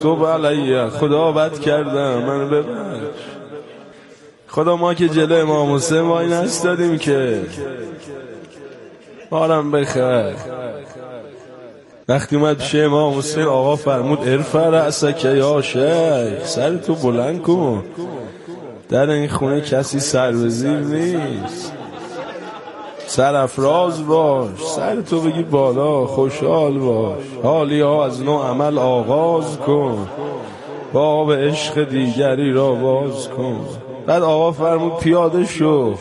توب علیه، خدا بد کردم من ببخش. خدا ما که جلوی امام حسین وای نستادیم که مارم بخیر. وقتی اومد پیش امام حسین آقا فرمود ارفع رأسک یا شیخ، سر تو بلند کن، در این خونه کسی سر به زیر نیست، سرافراز باش، سر تو بگی بالا، خوشحال باش، حالی ها از نو عمل آغاز کن، باب عشق دیگری را باز کن. بعد آقا فرمود پیاده شو.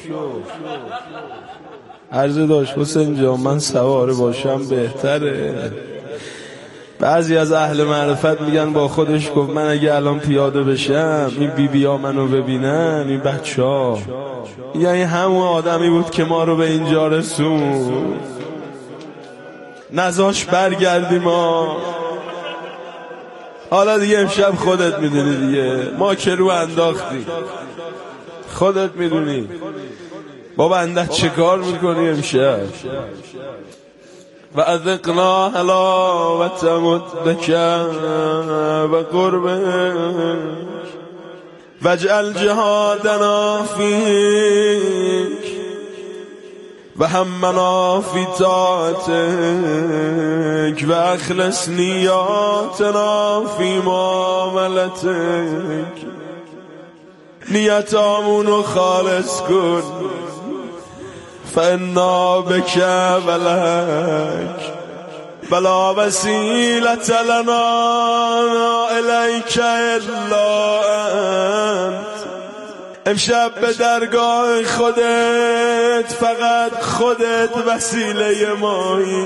عرضه داشت حسین جان من سواره باشم بهتره. بعضی از اهل معرفت میگن با خودش گفت من اگه الان پیاده بشم این بیبیا منو ببینن، این بچه ها یعنی همون آدمی بود که ما رو به اینجا رسون، نذاش برگردیم ما. حالا دیگه امشب خودت میدونی دیگه، ما که رو انداختی، خودت میدونی بابا اندک چه کار میکنی امشب. و اذقنا حلاوت مدک و قربک واجعل جهادنا فیک و همنا فی طاعتک و اخلص نیاتنا فی معاملتک. نیتامونو خالص کن، فانا بک ولک ولا وسیلة لنا الیک الا انت. امشب به درگاه خودت، فقط خودت وسیله مایی.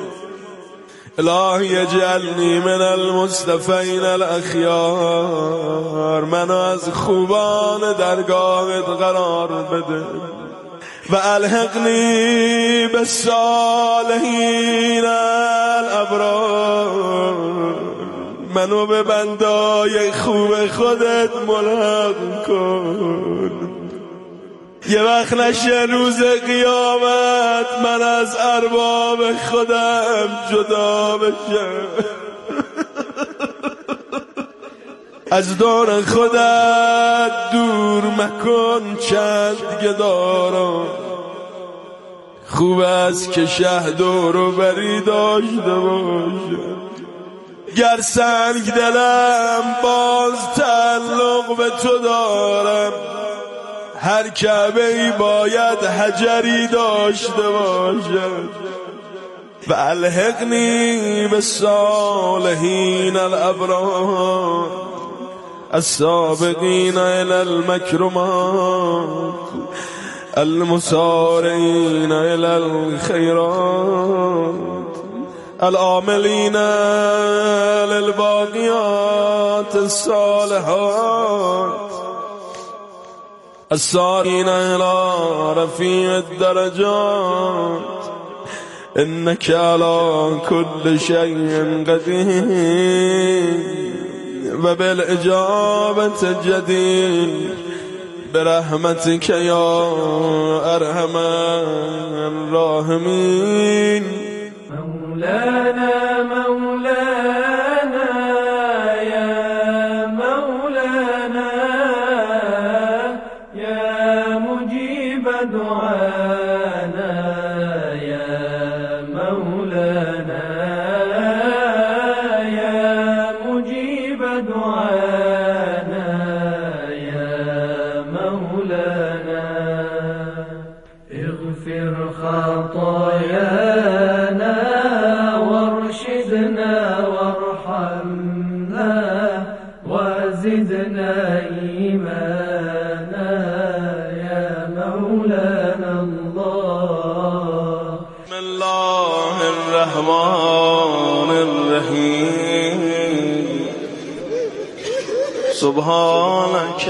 الهی اجعلنی من المصطفین الاخیار، منو از خوبان درگاهت قرار بده. و الحقنی بالصالحین الابرار، منو به بندای خوب خودت ملحق کن. یه وقت نشه روز قیامت من از ارباب خودم جدا بشم. از دور خودت دور مکن چند گدارم. خوب است که شه دور و بری داشته باشه. گر سنگ دلم باز تعلق به تو دارم، هر کعبه ای باید حجری داشته باشد. و الحقنی بالصالحین الابرار السابقین الی المکرمات المسارعین الی الخیرات العاملین للباقیات الصالحات السارعین الی رفیع الدرجات انک علی کل شیء قدیر و بالاجابت جدیر برحمتک یا ارحم الراحمین. مولانا مولانا یا مولانا یا مجیب دعانا یا مولانا یا مجیب دعانا یا مولانا. اغفر خطايانا وارشدنا وارحمنا وزدنا إيمانا يا مولانا الله. بسم الله الرحمن الرحیم. سبحانك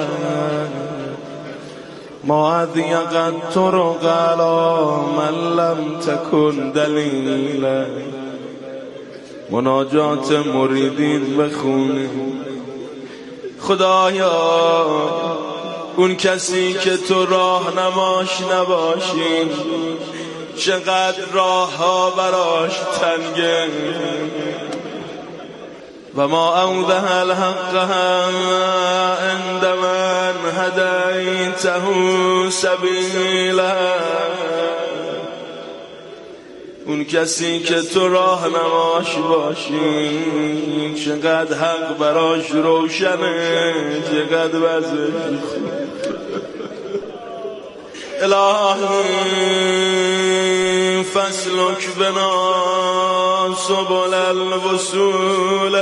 ما اضيق الطرق على من لم تكن دلیلا. مناجات مریدین بخونیم. خدایا اون کسی که تو راهنماش نباشی چقدر راه ها براش تنگه. و ما اوضح الحق عند من هدیته سبیلا. اون کسی که تو راهنماش باشی چقدر حق براش روشنه، چقدر وضعش الهی فاسلک بنا سبل الوصول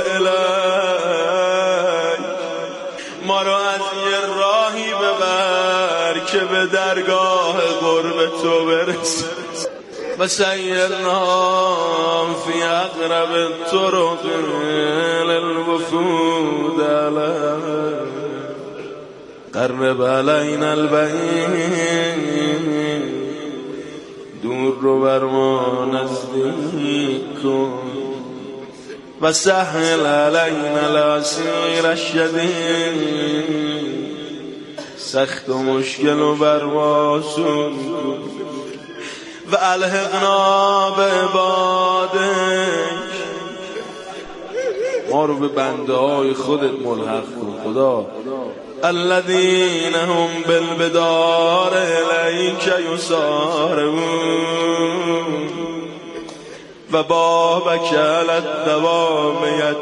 الیک. ما رو از یه راهی ببر که به درگاه قرب تو برسیم. و سیرنا فی اقرب الطرق للوفود علیک. قرب علینا البعید، دور رو بر ما نزدیک کن. و سهل علینا العسیر الشدید، سخت و مشکل و بر ما آسون کن. و الحقنا به عبادک، ما رو به بنده های خودت ملحق کن خدا. الذین هم بالبدار الیک یسارعون و بابک علی الدوام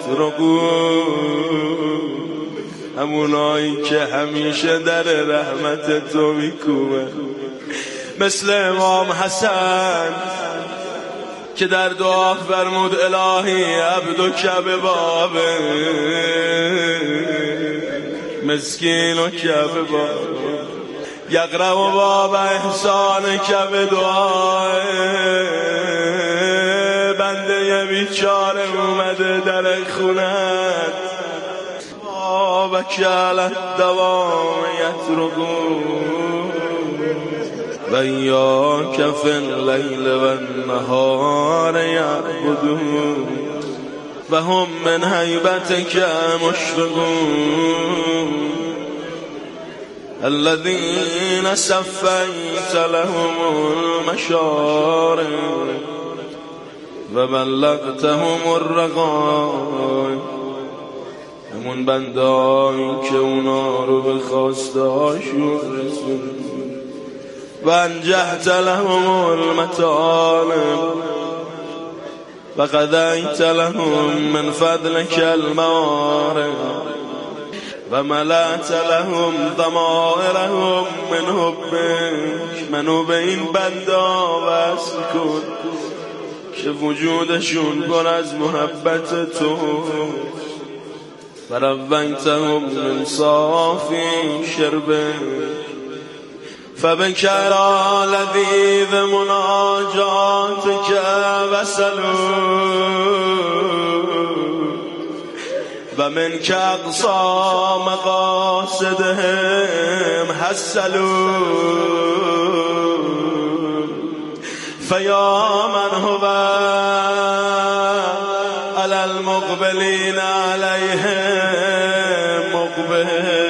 یطرقون. همونایی که همیشه در رحمت تو میکوبن، مثل امام حسن که در دعا فرمود الهی عبدک ببابه، مسکین و کعبه بابه، یقرأ باب احسانک بدعای. بنده بیچاره اومده در خونت، بابک علی الدوام یطرقون و ایاک فی اللیل و النهار یعبدون و هم من هیبتک مشفقون. الذین صفیت لهم المشارق و بلغتهم الرغائب. همون بندایی که اونا رو به خواسته هاشون رسوند. و انجحت لهم المطالب و قضیت لهم من فضلک الموارد و ملأت لهم ضمائرهم من حبک. منو به این بندا وصل کن که وجودشون پر از محبت تو. و رویتهم من صافی شربک فبکرا لذیذ مناجاتک وصلوا و من که اقصا مقاصدهم حصلوا. فیا من هو علی المقبلین علیهم مقبل.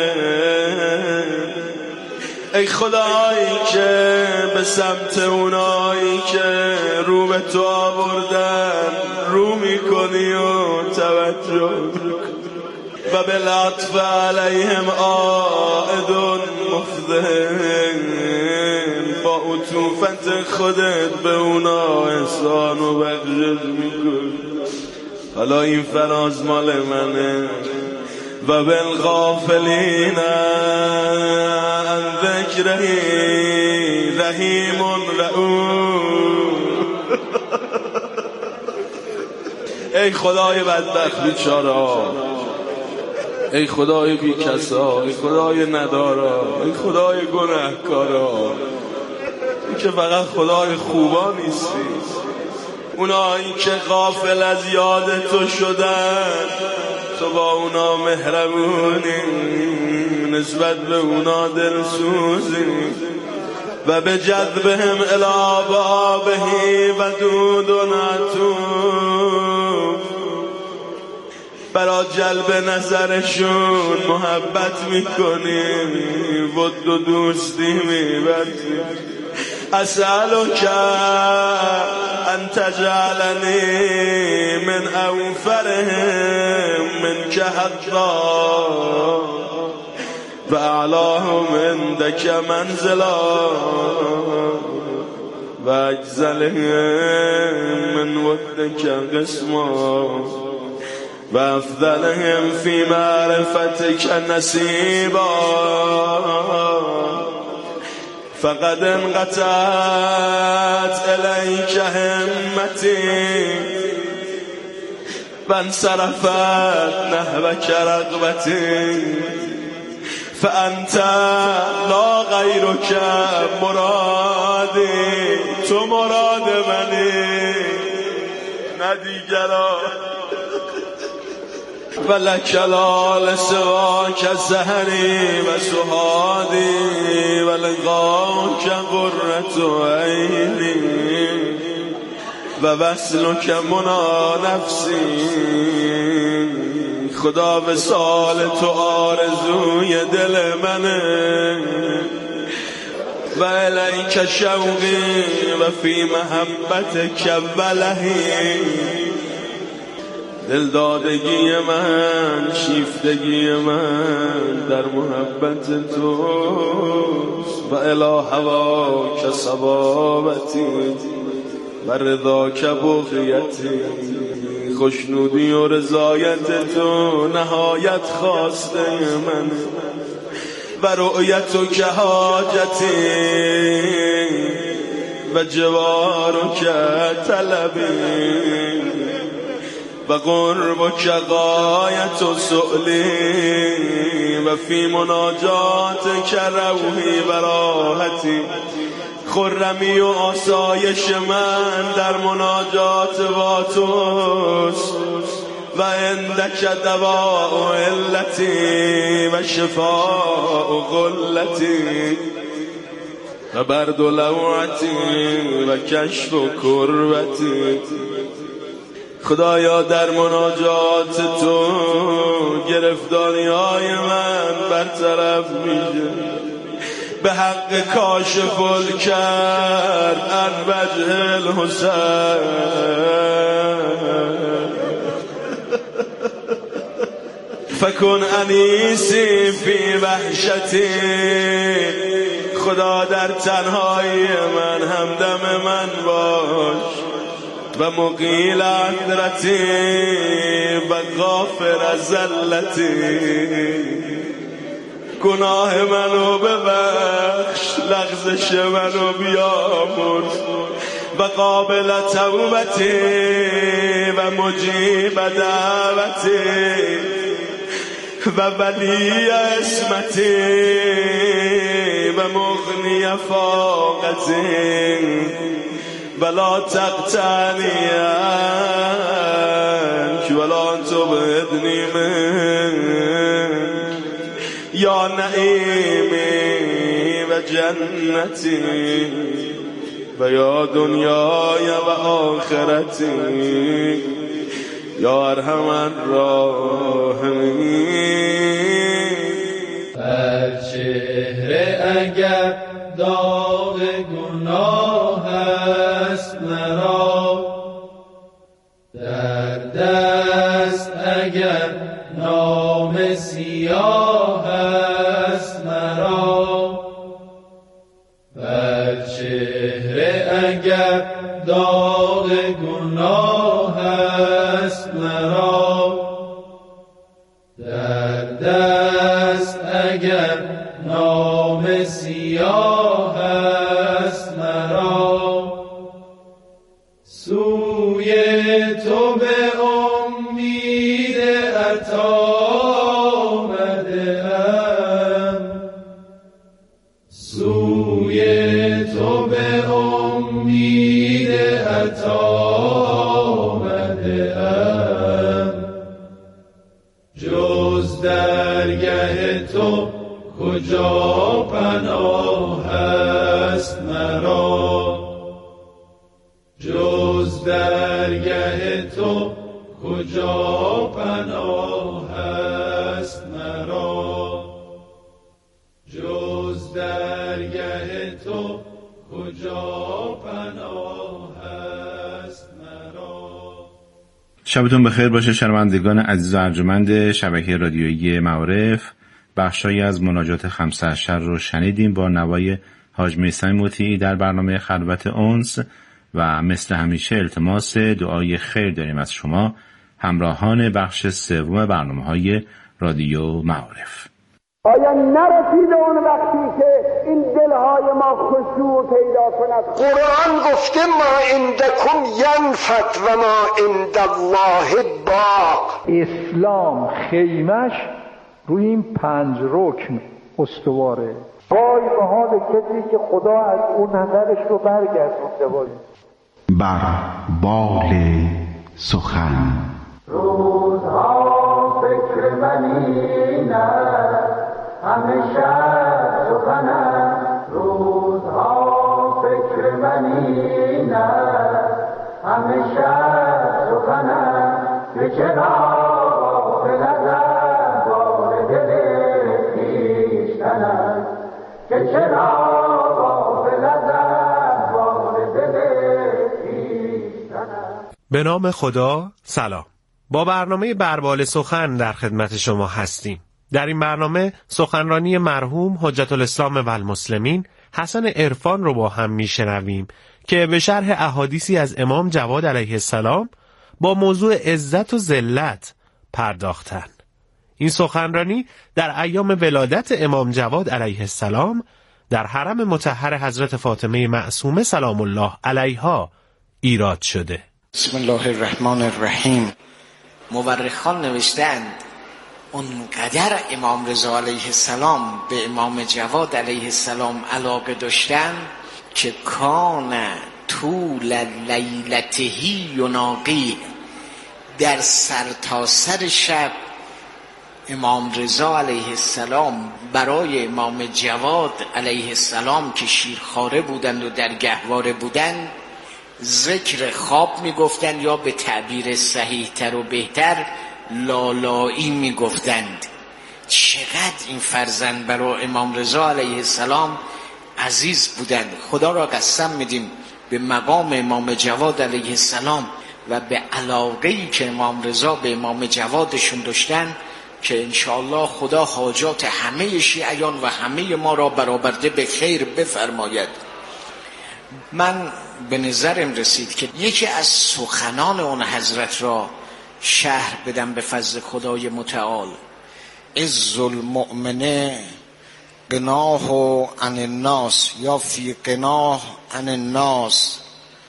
ای خدایی که به سمت اونایی که رو به تو آوردن رو میکنی و توجه میکنی. و به لطف علیهم عائد مفضل. با عطوفت خودت به اونا احسان و بخشش میکنی. حالا این فراز مال منه. و بالغافلین عن ذکره رحیم رؤوف. ای خدای بدبخت بیچاره، ای خدای بی کسا، ای خدای ندارا، ای خدای گناهکارا، ای که فقط خدای خوبا نیستی. اونایی که غافل از یاد تو شدن، تو با اونا مهربونی، نسبت به اونا دلسوزی. و به جذبهم الی بابه ودود عطوف. برا جلب نظرشون محبت میکنی، ود و دوستی میبری. اسألك ان تجعلني من اوفرهم منك حظا واعلاهم عندك منزلا واجزلهم من ودك قسما وافضلهم في معرفتك نصيبا فقد انقطعت إليك همتي وانصرفت نحوك رغبتي فأنت لا غيرك مرادي تو مراد منی نه دیگرا ولك لا لسواك سهري وسهادي ولقاك قرة عيني ووصلك منى نفسي خدا وصال تو آرزوی دل منه و الیک شوقی و فی محبتک ولهی دلدادگی من شیفتگی من در محبت توست و الی هواک صبابتی و رضاک بغیتی خوشنودی و رضایت تو نهایت خواسته من و رؤیتو که حاجتی و جوارو که طلبی و قرب که غایت و سؤلی و فی مناجات که روحی و راحتی خرمی و آسایش من در مناجات با توست و عندک دواء و علتی و شفاء و غلتی و برد و لوعتی و کشف و کربتی خدایا در مناجات تو گرفتاری های من برطرف میشه به حق کاشف الکرب عن وجه الحسین فکن انیسی فی وحشتی خدا در تنهایی من همدم من باش و مقیل عدرتی و غافر زلتی گناه منو ببخش لغزش منو بیامرز و قابل توبتی و مجیب دعوتی و ولی اسمتی و مغنی فاقتی ولا تقطعنی عنک ولا تبعدنی منک یا نعیمی و جنتی و یا دنیای و آخرتی یا ارحم الراحمین بر چهره اگر داغ گناه است مرا در دست اگر نام سیاه است مرا بر چهره اگر داغ گناه است مرا در دست اگر نام سیاه است مرا سوی تو به امید عطا آمده‌ام سوی تو به امید عطا آمده‌ام جز درگه تو کجا پناه است مرا جز درگه تو کجا پناه است مرا جز درگه تو کجا پناه است مرا. شبتون بخیر باشه شنوندگان عزیز و ارجمند شبکه رادیویی معارف. بخشایی از مناجات خمسه عشر رو شنیدیم با نوای حاج میثم مطیعی در برنامه خلوت انس و مثل همیشه التماس دعای خیر داریم از شما همراهان بخش سوم برنامه‌های رادیو معارف. آیا نرسیده اون وقتی که این دلهای ما خشوع پیدا کند؟ قرآن گفته ما عندکم ینفد و ما عند الله باق. اسلام خیمش روی این 5 رکن استواره. وای به حال کسی که خدا از اون نظرش رو برگردونده باشه. بر بال سخن روزها فکر منی نه همیشه سخنم. روزها فکر منی نه همیشه سخنم. که چرا به نظر بار دل خویشتنم. که چرا به نظر بار دل خویشتنم. به نام خدا. سلام. با برنامه بربال سخن در خدمت شما هستیم. در این برنامه سخنرانی مرحوم حجت الاسلام و المسلمین حسن عرفان رو با هم میشنویم که به شرح احادیثی از امام جواد علیه السلام با موضوع عزت و ذلت پرداختن. این سخنرانی در ایام ولادت امام جواد علیه السلام در حرم مطهر حضرت فاطمه معصومه سلام الله علیها ایراد شده. بسم الله الرحمن الرحیم. مورخان نوشتند اونقدر امام رضا علیه السلام به امام جواد علیه السلام علاقه داشتن که کان طول لیلته یناقی، در سرتاسر شب امام رضا علیه السلام برای امام جواد علیه السلام که شیرخواره بودند و در گهواره بودند ذکر خواب میگفتند، یا به تعبیر صحیح تر و بهتر لالایی میگفتند. چقدر این فرزند برای امام رضا علیه السلام عزیز بودند. خدا را قسم میدیم به مقام امام جواد علیه السلام و به علاقه‌ای که امام رضا به امام جوادشون داشتن که انشاءالله خدا حاجات همه شیعیان و همه ما را برآورده به خیر بفرماید. من به نظرم رسید که یکی از سخنان اون حضرت را شرح بدم به فضل خدای متعال. عز المؤمن قناه عن الناس یا فی قناه عن الناس.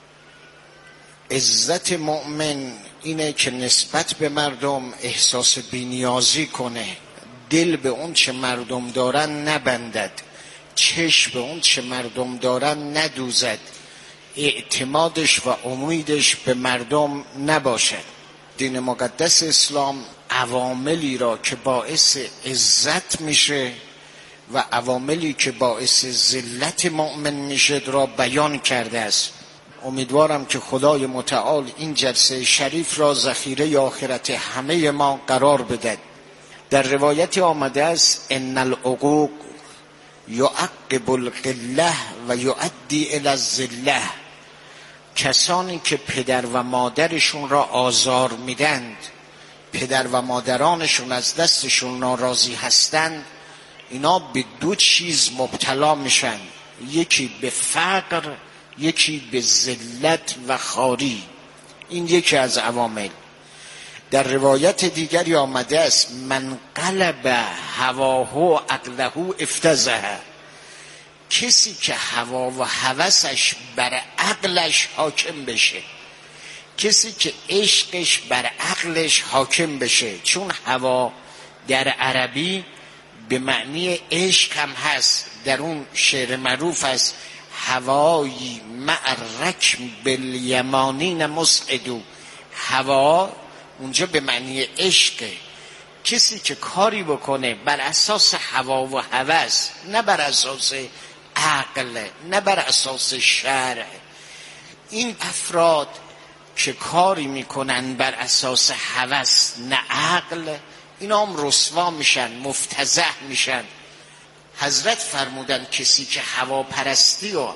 عزت مؤمن اینه که نسبت به مردم احساس بی‌نیازی کنه، دل به اون چه مردم دارن نبندد، چشم به اون چه مردم دارن ندوزد، اعتمادش و امیدش به مردم نباشد. دین مقدس اسلام عواملی را که باعث عزت میشه و عواملی که باعث ذلت مؤمن میشه را بیان کرده است. امیدوارم که خدای متعال این جلسه شریف را ذخیره آخرت همه ما قرار بدهد. در روایت آمده است ان العقوق یعقب القله و یؤدی الی الذله. کسانی که پدر و مادرشون را آزار میدند، پدر و مادرانشون از دستشون ناراضی هستند، اینا به 2 چیز مبتلا میشن، یکی به فقر، یکی به ذلت و خواری. این یکی از عوامل. در روایت دیگری آمده است من قلب هواه و عقله افتضح. کسی که هوا و هوسش بر عقلش حاکم بشه، کسی که عشقش بر عقلش حاکم بشه، چون هوا در عربی به معنی عشق هم هست. در اون شعر معروف است هوایی مع الرکم بالیمانین مسعدو. هوا اونجا به معنی عشقه. کسی که کاری بکنه بر اساس هوا و هوس، نه بر اساس عقل، نه بر اساس شرع، این افراد که کاری میکنن بر اساس هوس نه عقل، اینا هم رسوا میشن، مفتضح میشن. حضرت فرمودن کسی که هواپرستی و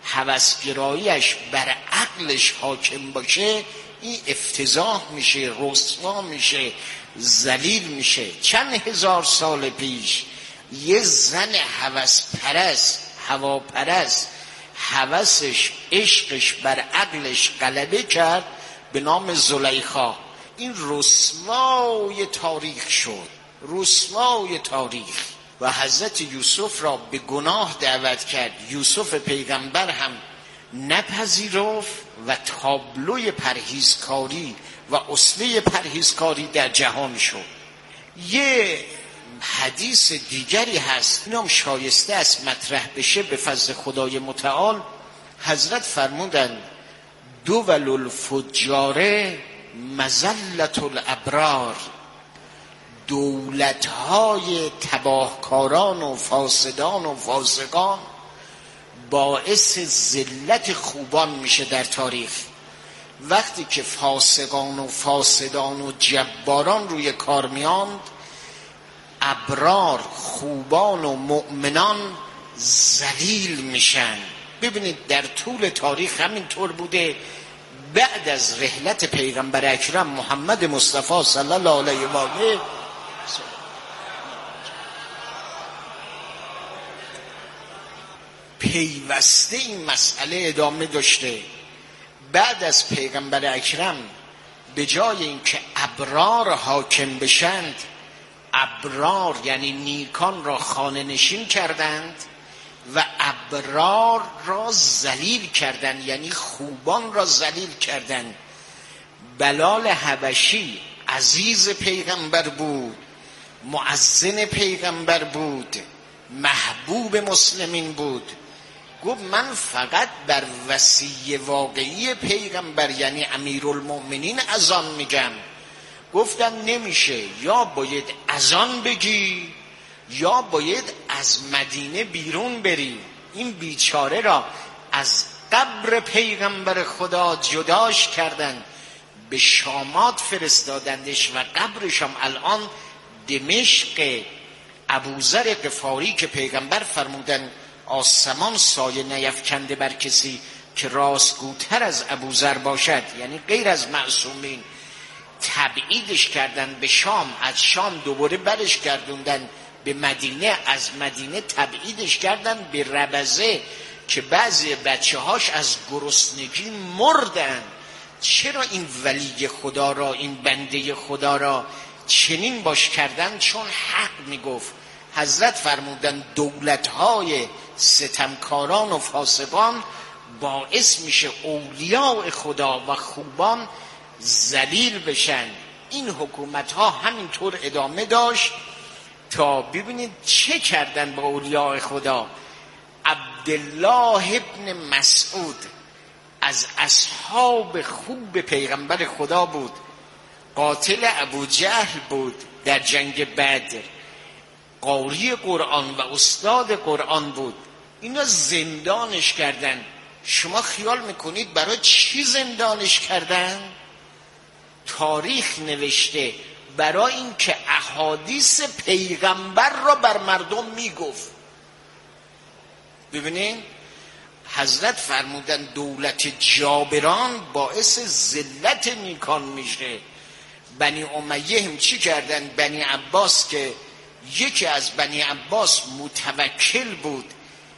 هوسگراییش بر عقلش حاکم باشه، این افتضاح میشه، رسوا میشه، ذلیل میشه. چند هزار سال پیش یه زن هوسپرست، هواپرست، هوسش، عشقش بر عقلش غلبه کرد به نام زلیخا. این رسوای تاریخ شد، رسوای تاریخ. و حضرت یوسف را به گناه دعوت کرد. یوسف پیغمبر هم نپذیرفت و تابلوی پرهیزکاری و اصله پرهیزکاری در جهان شد. یه حدیث دیگری هست، اینم شایسته است مطرح بشه به فضل خدای متعال. حضرت فرمودند دول الفجاره مذلت الابرار، دولت‌های تباهکاران و فاسدان و فاسقان باعث ذلت خوبان میشه در تاریخ. وقتی که فاسقان و فاسدان و جباران روی کار میاند، ابرار، خوبان و مؤمنان ذلیل میشن. ببینید در طول تاریخ همین طور بوده. بعد از رحلت پیغمبر اکرم محمد مصطفی صلی الله علیه و آله پیوسته این مسئله ادامه داشته. بعد از پیغمبر اکرم به جای اینکه ابرار حاکم بشند، ابرار یعنی نیکان را خانه نشین کردند و ابرار را ذلیل کردند، یعنی خوبان را ذلیل کردند. بلال حبشی عزیز پیغمبر بود، مؤذن پیغمبر بود، محبوب مسلمین بود. گفت من فقط بر وصی واقعی پیغمبر یعنی امیرالمؤمنین اذان میگم. گفتم نمیشه، یا باید اذان بگی یا باید از مدینه بیرون بری. این بیچاره را از قبر پیغمبر خدا جداش کردند، به شامات فرستادندش و قبرش هم الان دمشق. ابوذر غفاری که پیغمبر فرمودن آسمان سایه نیفکنده بر کسی که راستگوتر از ابوذر باشد، یعنی غیر از معصومین، تبعیدش کردن به شام، از شام دوباره برش گردوندن به مدینه، از مدینه تبعیدش کردن به ربزه که بعضی بچه هاش از گرسنگی مردن. چرا این ولی خدا را، این بنده خدا را چنین باش کردن؟ چون حق میگفت. حضرت فرمودن دولت‌های ستمکاران و فاسقان باعث میشه اولیاء خدا و خوبان ذلیل بشن. این حکومت‌ها همینطور ادامه داشت تا ببینید چه کردن با اولیاء خدا. عبدالله ابن مسعود از اصحاب خوب پیغمبر خدا بود، قاتل ابو جهل بود در جنگ بدر، قاری قرآن و استاد قرآن بود. اینا زندانش کردن. شما خیال میکنید برای چی زندانش کردن؟ تاریخ نوشته برای این که احادیث پیغمبر را بر مردم میگفت. ببینین حضرت فرمودن دولت جابران باعث ذلت نیکان میشه. بنی امیه هم چی کردن؟ بنی عباس که یکی از بنی عباس متوکل بود،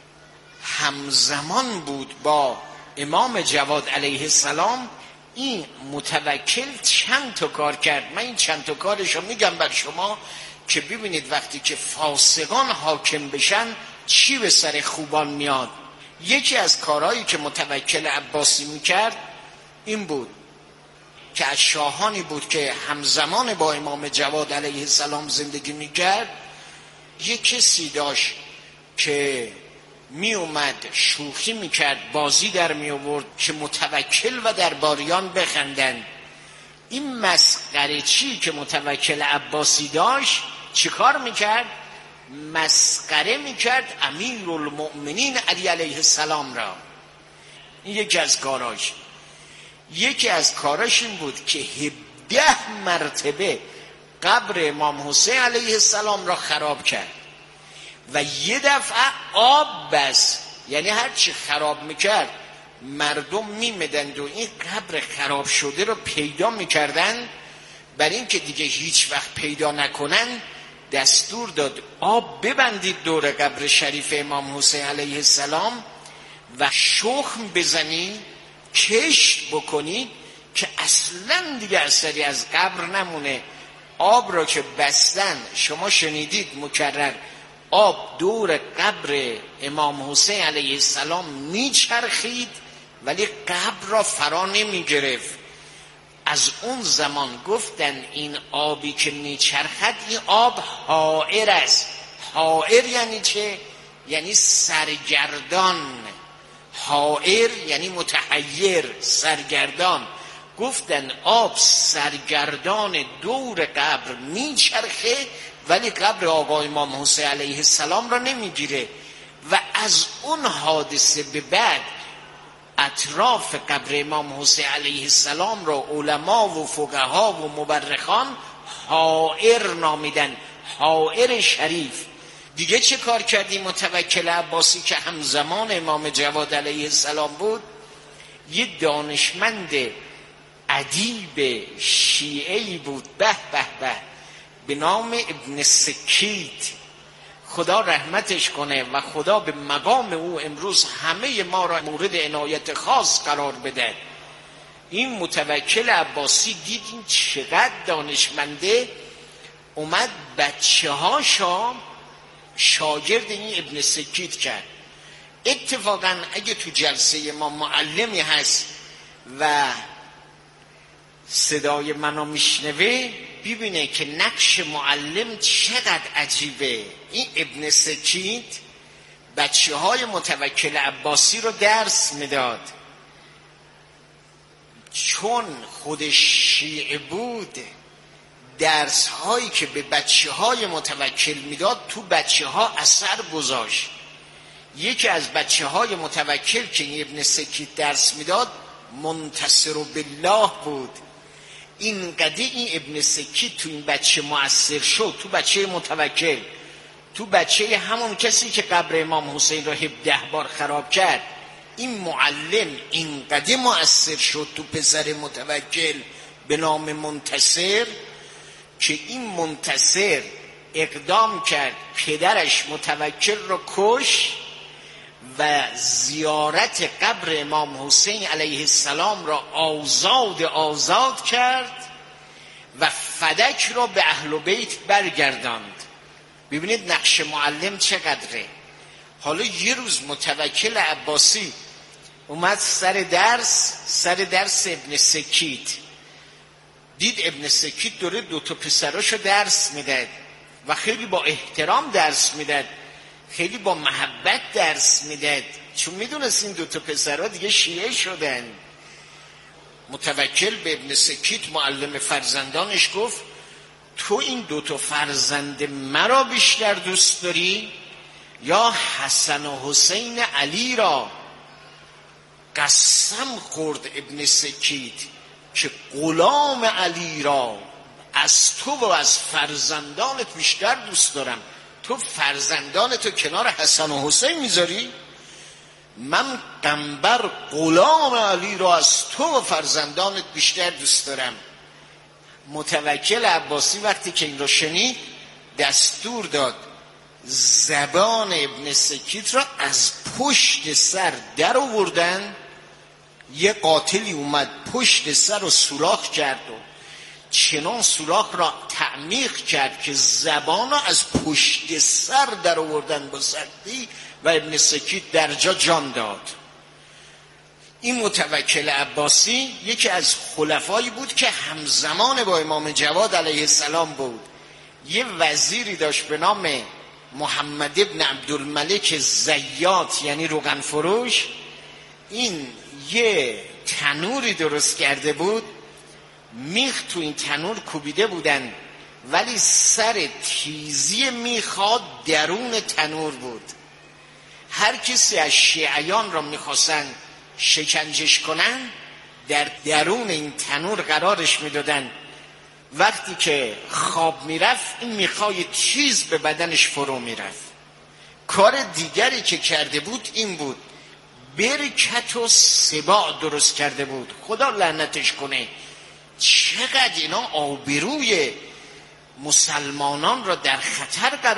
همزمان بود با امام جواد علیه السلام. این متوکل چند تا کار کرد. من این چند تا کارش رو میگم بر شما که ببینید وقتی که فاسقان حاکم بشن چی به سر خوبان میاد. یکی از کارهایی که متوکل عباسی میکرد این بود که از شاهانی بود که همزمان با امام جواد علیه السلام زندگی میکرد. یک کسی داشت که می اومد شوخی میکرد، بازی در می آورد که متوکل و درباریان بخندن. این مسخره چی که متوکل عباسی داشت چیکار میکرد؟ مسخره میکرد امیرالمؤمنین علی علیه السلام را. این یکی از کاراش. یکی از کاراش این بود که 17 مرتبه قبر امام حسین علیه السلام را خراب کرد و یه دفعه آب بس یعنی هر چی خراب میکرد مردم میمدند و این قبر خراب شده رو پیدا میکردن. برای اینکه دیگه هیچ وقت پیدا نکنن دستور داد آب ببندید دور قبر شریف امام حسین علیه السلام و شخم بزنید، کشت بکنید که اصلا دیگه اثری از قبر نمونه. آب را که بستن، شما شنیدید مکرر، آب دور قبر امام حسین علیه السلام میچرخید ولی قبر را فرا نمی گرفت. از اون زمان گفتن این آبی که میچرخد این آب حائر است. حائر یعنی چه؟ یعنی سرگردان. حائر یعنی متحیر، سرگردان. گفتن آب سرگردان دور قبر میچرخه ولی قبر آقا امام حسین علیه السلام را نمیگیره. و از اون حادثه به بعد اطراف قبر امام حسین علیه السلام را علما و فقها و مورخان حائر نامیدن، حائر شریف. دیگه چه کار کردی متوکل عباسی که همزمان امام جواد علیه السلام بود؟ یه دانشمند ادیب شیعه‌ای بود، به به به، به نام ابن سکیت، خدا رحمتش کنه و خدا به مقام او امروز همه ما را مورد عنایت خاص قرار بده. این متوکل عباسی دید این چقدر دانشمنده، اومد بچه هاشا شاگرد این ابن سکیت کرد. اتفاقا اگه تو جلسه ما معلمی هست و صدای منو میشنوه ببینه که نقش معلم چقدر عجیبه. این ابن سکیت بچه های متوکل عباسی رو درس میداد. چون خودش شیعه بود درس هایی که به بچه های متوکل میداد تو بچه ها اثر گذاشت. یکی از بچه های متوکل که این ابن سکیت درس میداد منتصر بالله بود. این قدی این ابن سکیت تو این بچه مؤثر شد، تو بچه متوکل، تو بچه همون کسی که قبر امام حسین را 17 بار خراب کرد. این معلم این قدی مؤثر شد تو پسر متوکل به نام منتصر که این منتصر اقدام کرد پدرش متوکل را کش و زیارت قبر امام حسین علیه السلام را آزاد کرد و فدک را به اهل بیت برگرداند. ببینید نقش معلم چقدره. حالا یه روز متوکل عباسی اومد سر درس ابن سکیت، دید ابن سکیت داره 2 پسراشو درس میداد و خیلی با احترام درس میداد، خیلی با محبت درس میداد، چون میدونست این 2 پسرها دیگه شیعه شدن. متوکل به ابن سکیت معلم فرزندانش گفت تو این 2 فرزند مرا بیشتر دوست داری یا حسن و حسین علی را؟ قسم خورد ابن سکیت که غلام علی را از تو و از فرزندانت بیشتر دوست دارم. تو فرزندانتو کنار حسن و حسین میذاری؟ من قنبر غلام علی را از تو و فرزندانت بیشتر دوست دارم. متوکل عباسی وقتی که این رو شنید دستور داد زبان ابن سکیت را از پشت سر در آوردن. یه قاتلی اومد پشت سر رو سوراخ کرد و چنان سوراخ را تعمیق کرد که زبان را از پشت سر در آوردن با سختی و ابن سکیت در جا جان داد. این متوکل عباسی یکی از خلفایی بود که همزمان با امام جواد علیه السلام بود. یه وزیری داشت به نام محمد ابن عبدالملک زیات یعنی روغن فروش. این یه تنوری درست کرده بود، میخ تو این تنور کوبیده بودن ولی سر تیزی میخا درون تنور بود. هر کسی از شیعیان را میخواستن شکنجش کنن در درون این تنور قرارش میدادن. وقتی که خواب میرفت این میخای تیز به بدنش فرو میرفت. کار دیگری که کرده بود این بود، برکت و سباع درست کرده بود. خدا لعنتش کنه، چقدر اینا آبروی مسلمانان را در خطر قرار